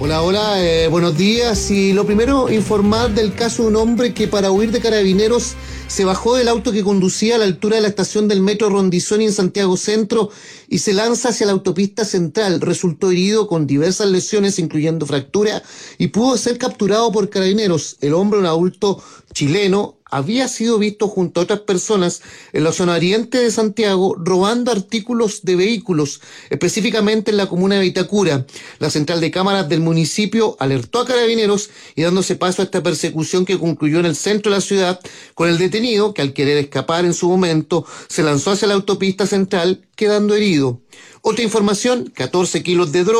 Hola, buenos días. Y lo primero, informar del caso de un hombre que para huir de carabineros se bajó del auto que conducía a la altura de la estación del metro Rondizoni en Santiago Centro y se lanza hacia la autopista central. Resultó herido con diversas lesiones, incluyendo fractura, y pudo ser capturado por carabineros. El hombre, un adulto chileno, había sido visto junto a otras personas en la zona oriente de Santiago robando artículos de vehículos, específicamente en la comuna de Vitacura. La central de cámaras del municipio alertó a carabineros y dándose paso a esta persecución que concluyó en el centro de la ciudad con el detenido que, al querer escapar en su momento, se lanzó hacia la autopista central quedando herido. Otra información: 14 kilos de droga